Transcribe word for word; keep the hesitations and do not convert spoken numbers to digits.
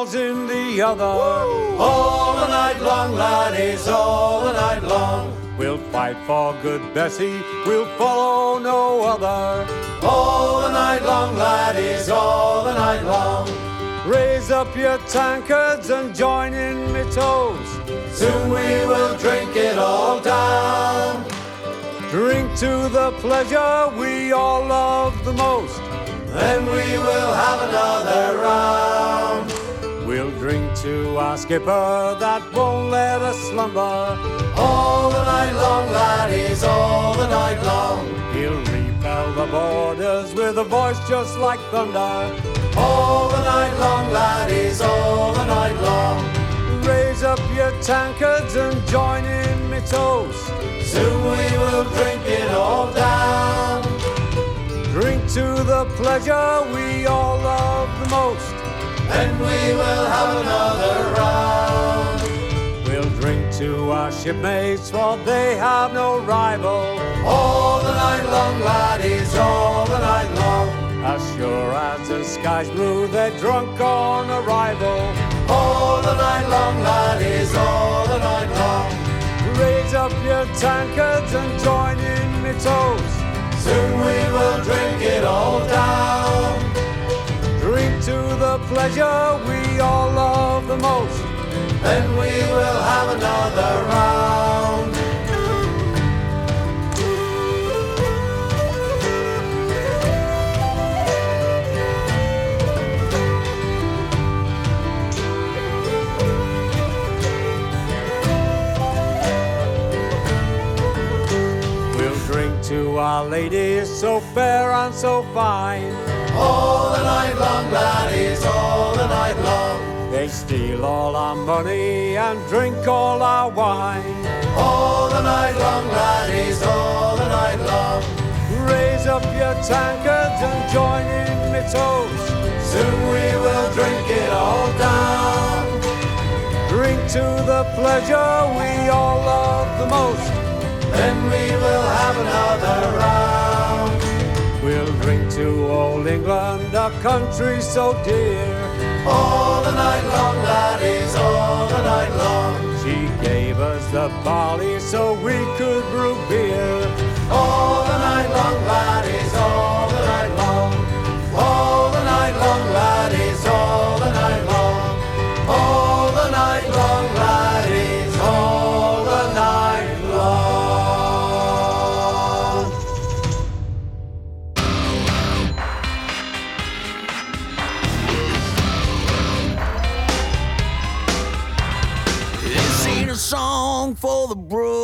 falls in the other. Woo! All the night long, laddies, all the night long. We'll fight for good Bessie, we'll follow no other. All the night long, laddies, all the night long. Raise up your tankards and join in me toes. Soon we will drink it all down. Drink to the pleasure we all love the most. Then we will have another round. We'll drink to our skipper that won't let us slumber. All the night long, laddies, all the night long. He'll repel the boarders with a voice just like thunder. All the night long, laddies, all the night long. Raise up your tankards and join in me toast. Soon we will drink it all down. Drink to the pleasure we all love the most. Then we will have another round. We'll drink to our shipmates, for they have no rival. All the night long, laddies, all the night long. As sure as the sky's blue, they're drunk on arrival. All the night long, laddies, all the night long. Raise up your tankards and join in me toast. Soon we will drink it all down. Drink to the pleasure we all love the most. Then we will have another round. To our ladies so fair and so fine. All the night long, laddies, all the night long. They steal all our money and drink all our wine. All the night long, laddies, all the night long. Raise up your tankards and join in me toast. Soon we will drink it all down. Drink to the pleasure we all love the most. Then we will have another round. We'll drink to old England, a country so dear. All the night long, laddies, all the night long. She gave us the barley so we could brew beer. All the night long, laddies, all the night long. All the night long, laddies, all the night long. All the night long, laddies, all the night long. Song for the bro.